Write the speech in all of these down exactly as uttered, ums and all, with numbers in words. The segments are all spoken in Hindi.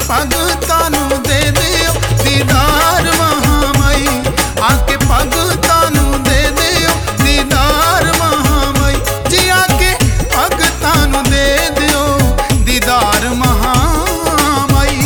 भगतां नूं दे दिओ दीदार महामाई, आके भगतां नूं दे दिओ दीदार महामाई जी, आके भगतां नूं दे दिओ दीदार महामाई।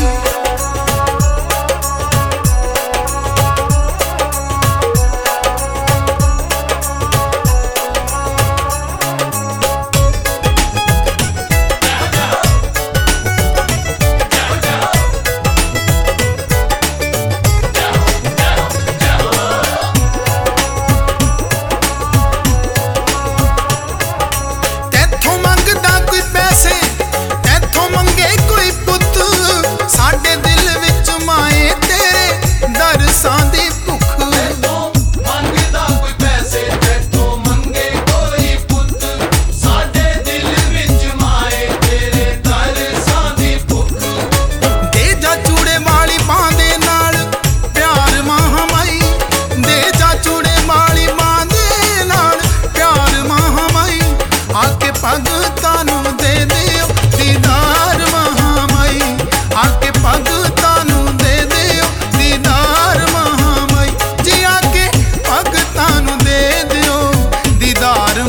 भगतां नूं दे दिओ दीदार महामाई, आके भगतां नूं दे दिओ दीदार महामाई जी, आके भगतां नूं दे दिओ दीदार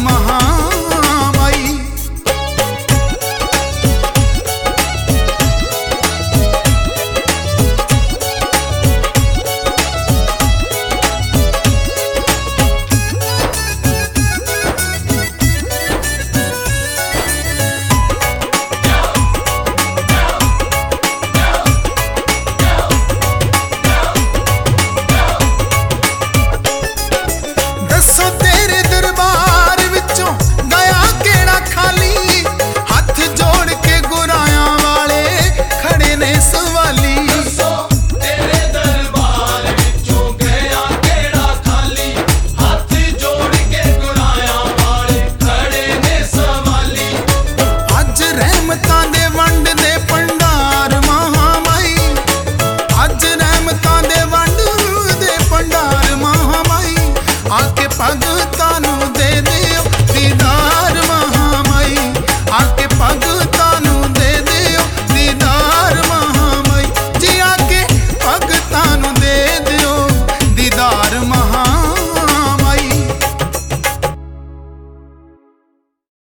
महामाई। आके भगतां नूं